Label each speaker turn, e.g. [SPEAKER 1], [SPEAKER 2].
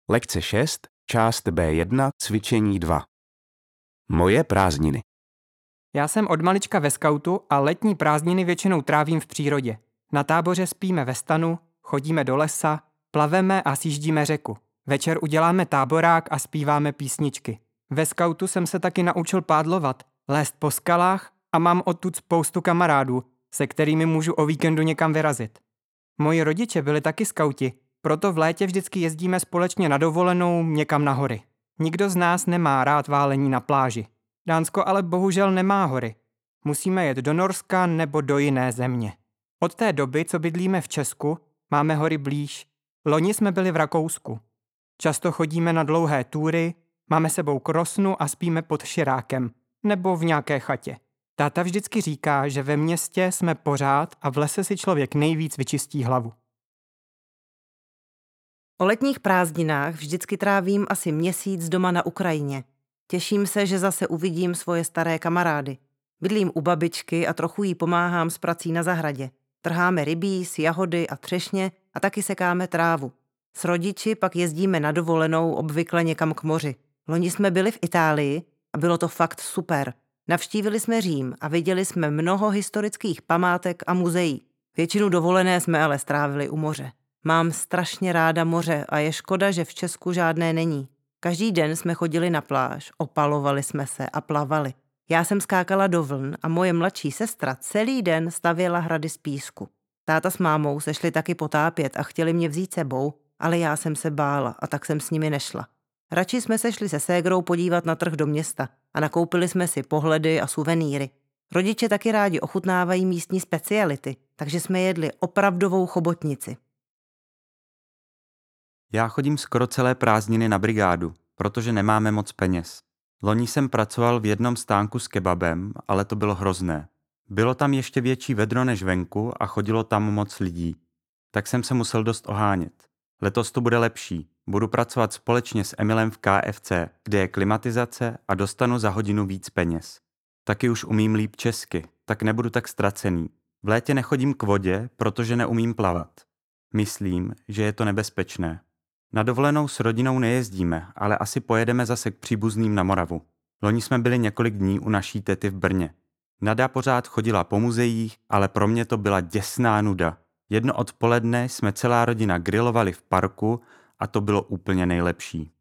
[SPEAKER 1] Lekce 6, část B1, cvičení 2. Moje prázdniny.
[SPEAKER 2] Já jsem od malička ve skautu a letní prázdniny většinou trávím v přírodě. Na táboře spíme ve stanu, chodíme do lesa, plaveme a sjíždíme řeku. Večer uděláme táborák a zpíváme písničky. Ve skautu jsem se taky naučil pádlovat, lézt po skalách a mám odtud spoustu kamarádů, se kterými můžu o víkendu někam vyrazit. Moji rodiče byli taky skauti, proto v létě vždycky jezdíme společně na dovolenou někam na hory. Nikdo z nás nemá rád válení na pláži. Dánsko ale bohužel nemá hory. Musíme jet do Norska nebo do jiné země. Od té doby, co bydlíme v Česku, máme hory blíž. Loni jsme byli v Rakousku. Často chodíme na dlouhé túry, máme sebou krosnu a spíme pod širákem nebo v nějaké chatě. Táta vždycky říká, že ve městě jsme pořád a v lese si člověk nejvíc vyčistí hlavu.
[SPEAKER 3] O letních prázdninách vždycky trávím asi měsíc doma na Ukrajině. Těším se, že zase uvidím svoje staré kamarády. Bydlím u babičky a trochu jí pomáhám s prací na zahradě. Trháme rybíz, jahody a třešně a taky sekáme trávu. S rodiči pak jezdíme na dovolenou obvykle někam k moři. Loni jsme byli v Itálii a bylo to fakt super. Navštívili jsme Řím a viděli jsme mnoho historických památek a muzeí. Většinu dovolené jsme ale strávili u moře. Mám strašně ráda moře a je škoda, že v Česku žádné není. Každý den jsme chodili na pláž, opalovali jsme se a plavali. Já jsem skákala do vln a moje mladší sestra celý den stavěla hrady z písku. Táta s mámou se šli taky potápět a chtěli mě vzít sebou, ale já jsem se bála a tak jsem s nimi nešla. Radši jsme se šli se ségrou podívat na trh do města a nakoupili jsme si pohledy a suvenýry. Rodiče taky rádi ochutnávají místní speciality, takže jsme jedli opravdovou chobotnici.
[SPEAKER 4] Já chodím skoro celé prázdniny na brigádu, protože nemáme moc peněz. Loni jsem pracoval v jednom stánku s kebabem, ale to bylo hrozné. Bylo tam ještě větší vedro než venku a chodilo tam moc lidí. Tak jsem se musel dost ohánět. Letos to bude lepší. Budu pracovat společně s Emilem v KFC, kde je klimatizace a dostanu za hodinu víc peněz. Taky už umím líp česky, tak nebudu tak ztracený. V létě nechodím k vodě, protože neumím plavat. Myslím, že je to nebezpečné. Na dovolenou s rodinou nejezdíme, ale asi pojedeme zase k příbuzným na Moravu. Loni jsme byli několik dní u naší tety v Brně. Nada pořád chodila po muzeích, ale pro mě to byla děsná nuda. Jedno odpoledne jsme celá rodina grilovali v parku a to bylo úplně nejlepší.